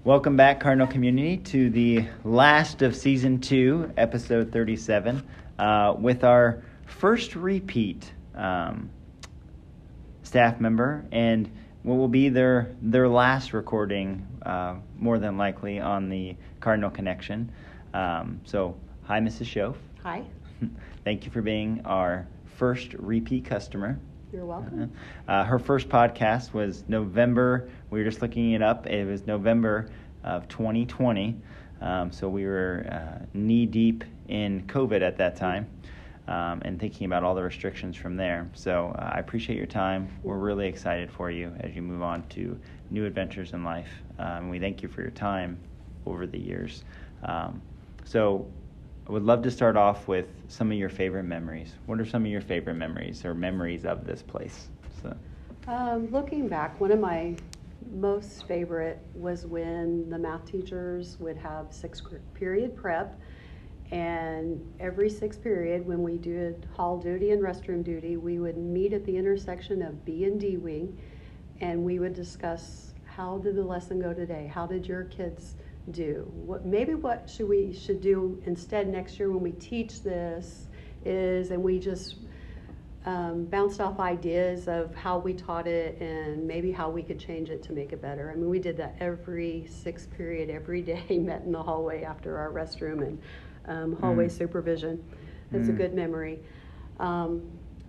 Welcome back, Cardinal Community, to the last of Season 2, Episode 37, with our first repeat staff member, and what will be their last recording, more than likely, on the Cardinal Connection. So, hi, Mrs. Schoaf. Hi. Thank you for being our first repeat customer. You're welcome. Her first podcast was November. We were just looking it up. It was November of 2020. So we were knee deep in COVID at that time, and thinking about all the restrictions from there. So I appreciate your time. We're really excited for you as you move on to new adventures in life. And we thank you for your time over the years. So I would love to start off with some of your favorite memories. What are some of your favorite memories or memories of this place? So. Looking back, one of my most favorite was when the math teachers would have 6-period prep, and every 6th period when we did hall duty and restroom duty, we would meet at the intersection of B and D wing, and we would discuss, how did the lesson go today? How did your kids do? What should do instead next year when we teach this is, and we just bounced off ideas of how we taught it and maybe how we could change it to make it better. I mean, we did that every 6th period, every day, met in the hallway after our restroom and hallway supervision. It's a good memory. Some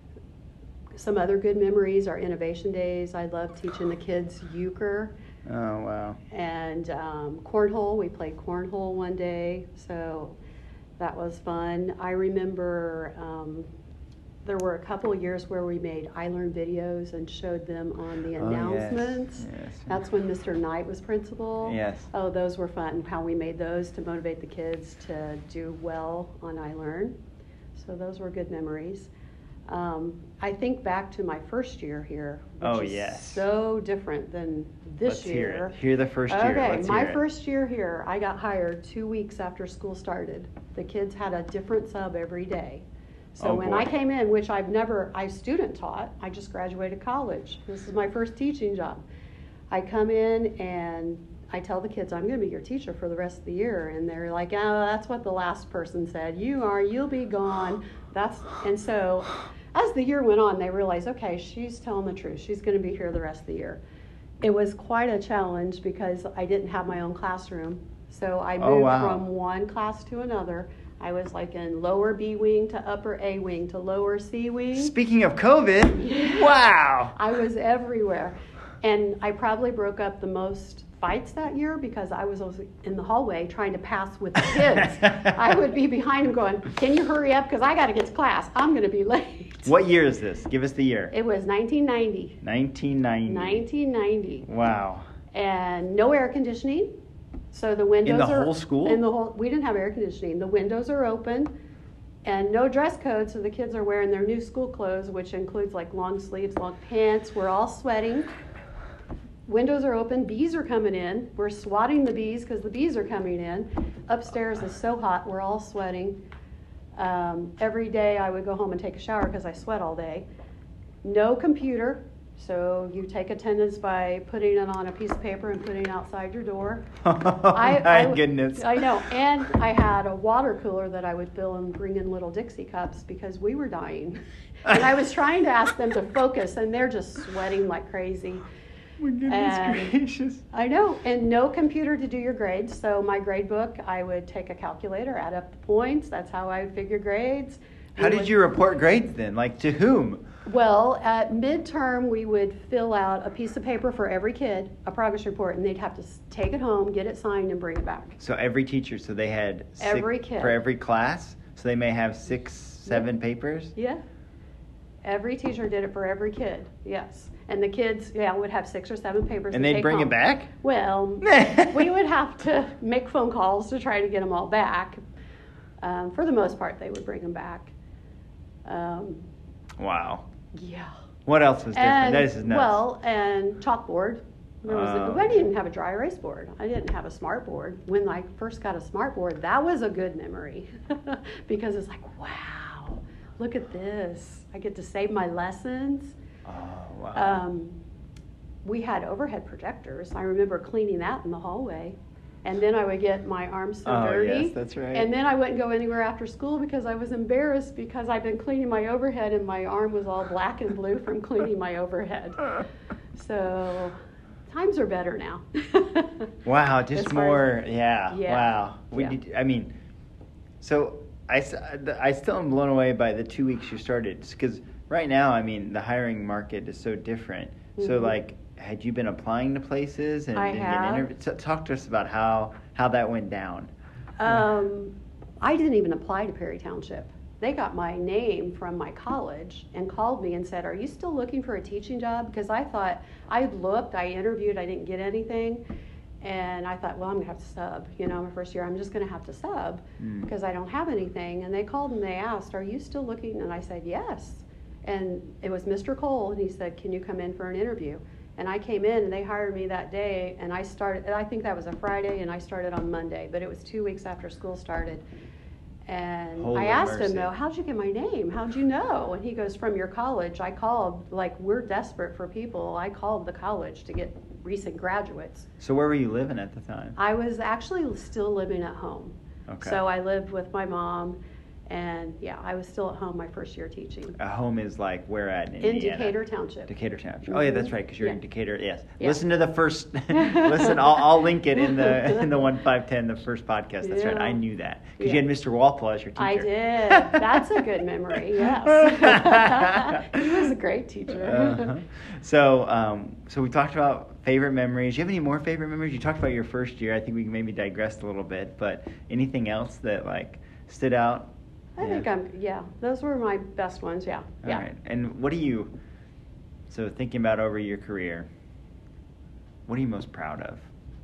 other good memories are innovation days. I love teaching the kids euchre. Oh, wow. And cornhole. We played cornhole one day, so that was fun. I remember there were a couple of years where we made iLearn videos and showed them on the announcements. Yes. That's when Mr. Knight was principal. Yes. Oh, those were fun, how we made those to motivate the kids to do well on iLearn. So those were good memories. I think back to my first year here, which is so different than this year. Let's hear the first year. Okay, my first year here, I got hired 2 weeks after school started. The kids had a different sub every day. So when I came in, which I student taught, I just graduated college. This is my first teaching job. I come in and I tell the kids, I'm going to be your teacher for the rest of the year. And they're like, oh, that's what the last person said. You'll be gone. And so as the year went on, they realized, okay, she's telling the truth. She's going to be here the rest of the year. It was quite a challenge because I didn't have my own classroom. So I moved from one class to another. I was like in lower B wing to upper A wing to lower C wing. Speaking of COVID, wow. I was everywhere. And I probably broke up the most fights that year because I was in the hallway trying to pass with the kids. I would be behind them going, can you hurry up? Because I got to get to class. I'm going to be late. What year is this? Give us the year. It was 1990. 1990. Wow. And no air conditioning. So the windows are... In the whole school? We didn't have air conditioning. The windows are open. And no dress code, so the kids are wearing their new school clothes, which includes like long sleeves, long pants. We're all sweating. Windows are open, bees are coming in. We're swatting the bees because the bees are coming in. Upstairs is so hot, we're all sweating. Every day I would go home and take a shower because I sweat all day. No computer, so you take attendance by putting it on a piece of paper and putting it outside your door. My goodness. I know, and I had a water cooler that I would fill and bring in little Dixie cups because we were dying. And I was trying to ask them to focus, and they're just sweating like crazy. My goodness gracious. I know, and no computer to do your grades. So my grade book, I would take a calculator, add up the points. That's how I would figure grades. How did you report grades then? Like to whom? Well, at midterm, we would fill out a piece of paper for every kid, a progress report, and they'd have to take it home, get it signed, and bring it back. So every teacher, so they had every kid for every class? So they may have 6, 7 papers? Yeah. Every teacher did it for every kid, yes. And the kids, would have 6 or 7 papers. And they'd bring home. it back? Well, we would have to make phone calls to try to get them all back. For the most part, they would bring them back. Wow. Yeah. What else was different? This is nuts. Well, and chalkboard. I didn't have a dry erase board. I didn't have a smart board. When I first got a smart board, that was a good memory because it's like, wow, look at this. I get to save my lessons. Oh, wow. we had overhead projectors. I remember cleaning that in the hallway. And then I would get my arms so dirty. Oh, yes, that's right. And then I wouldn't go anywhere after school because I was embarrassed because I'd been cleaning my overhead and my arm was all black and blue from cleaning my overhead. So times are better now. Wow, just more, yeah, wow. I mean, so I still am blown away by the 2 weeks you started, because right now, I mean, the hiring market is so different. Mm-hmm. So, like, had you been applying to places and getting interviewed? Talk to us about how that went down. I didn't even apply to Perry Township. They got my name from my college and called me and said, "Are you still looking for a teaching job?" Because I thought, I looked, I interviewed, I didn't get anything. And I thought, well, I'm going to have to sub. You know, my first year, I'm just going to have to sub because I don't have anything. And they called and they asked, "Are you still looking?" And I said, "Yes." And it was Mr. Cole, and he said, "Can you come in for an interview?" And I came in, and they hired me that day, and I started, I think that was a Friday, and I started on Monday, but it was 2 weeks after school started. And Holy I asked mercy. him, though, "How'd you get my name? How'd you know?" And he goes, "From your college. I called, like, we're desperate for people. I called the college to get recent graduates." So where were you living at the time? I was actually still living at home. Okay. So I lived with my mom, and yeah, I was still at home my first year teaching. A home is like where at in In Indiana? Decatur Township. Decatur Township. Oh yeah, that's right, because you're in Decatur. Yes. Yeah. Listen to the first. Listen, I'll link it in the 1510, the first podcast. That's right. I knew that because you had Mr. Walpole as your teacher. I did. That's a good memory. Yes. He was a great teacher. Uh-huh. So we talked about favorite memories. Do you have any more favorite memories? You talked about your first year. I think we maybe digressed a little bit, but anything else that like stood out? I think those were my best ones, All right. And what do you, so thinking about over your career, what are you most proud of?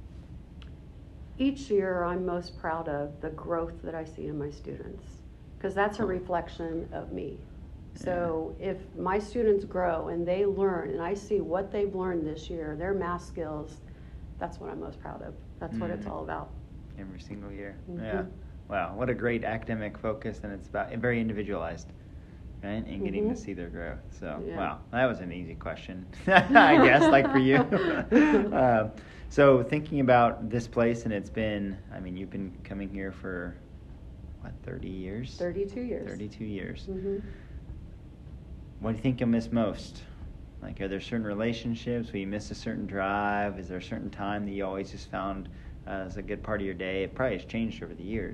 Each year I'm most proud of the growth that I see in my students, because that's a reflection of me. So if my students grow and they learn, and I see what they've learned this year, their math skills, that's what I'm most proud of. That's what it's all about. Every single year. Mm-hmm. Yeah. Wow, what a great academic focus, and it's very individualized, right? And getting to see their growth. So, wow, that was an easy question, I guess, like for you. So, thinking about this place, and it's been, I mean, you've been coming here for, what, 30 years? 32 years. 32 years. Mm-hmm. What do you think you'll miss most? Like, are there certain relationships? Will you miss a certain drive? Is there a certain time that you always just found as a good part of your day? It probably has changed over the years,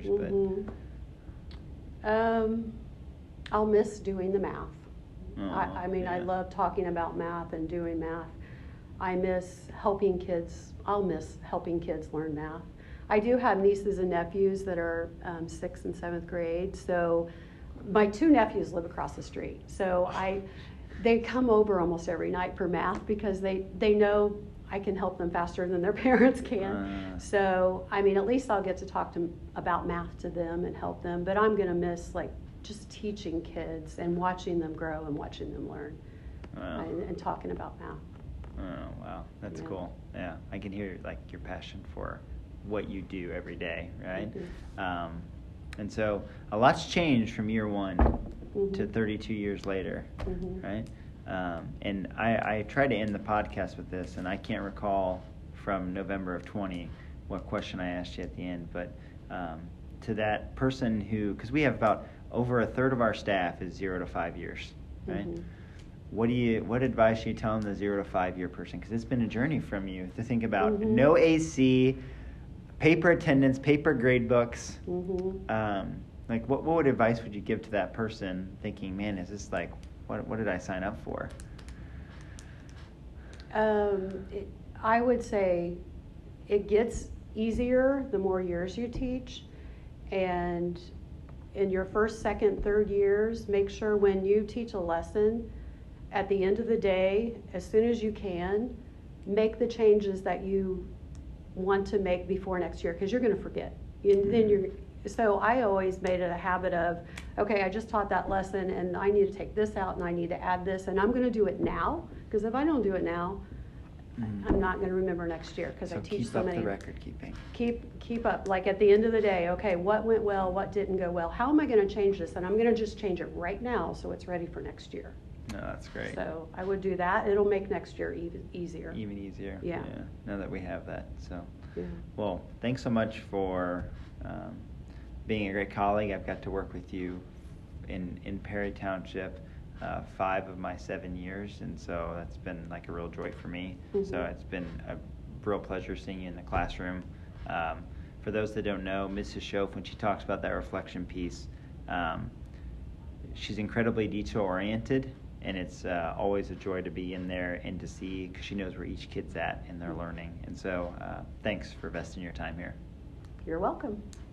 but I'll miss doing the math. I love talking about math and doing math. I miss helping kids. I'll miss helping kids learn math. I do have nieces and nephews that are 6th and 7th grade. So my 2 nephews live across the street. So they come over almost every night for math because they know I can help them faster than their parents can. So, I mean, at least I'll get to talk about math to them and help them. But I'm going to miss, like, just teaching kids and watching them grow and watching them learn and talking about math. Oh, wow. That's cool. Yeah. I can hear, like, your passion for what you do every day, right? Mm-hmm. And so a lot's changed from year one to 32 years later, right? And I try to end the podcast with this, and I can't recall from November of 20 what question I asked you at the end, but to that person who, because we have about over a third of our staff is 0 to 5 years, right? What advice do you tell them the 0 to 5 year person? Because it's been a journey from you to think about no AC, paper attendance, paper grade books. Like what advice would you give to that person thinking, man, is this like, what did I sign up for? I would say it gets easier the more years you teach. And in your first, second, third years, make sure when you teach a lesson, at the end of the day, as soon as you can, make the changes that you want to make before next year, because you're going to forget. So I always made it a habit of, okay, I just taught that lesson and I need to take this out and I need to add this, and I'm going to do it now, because if I don't do it now, I'm not going to remember next year, because I teach so many. Keep up the record keeping. Keep up. Like at the end of the day, okay, what went well, what didn't go well? How am I going to change this? And I'm going to just change it right now so it's ready for next year. No, that's great. So I would do that. It'll make next year easier. Even easier. Yeah. Now that we have that. So, Yeah. well, thanks so much for being a great colleague. I've got to work with you in Perry Township 5 of my 7 years, and so that's been like a real joy for me. Mm-hmm. So it's been a real pleasure seeing you in the classroom. For those that don't know, Mrs. Schoaf, when she talks about that reflection piece, she's incredibly detail-oriented, and it's always a joy to be in there and to see, because she knows where each kid's at in their learning. And so thanks for investing your time here. You're welcome.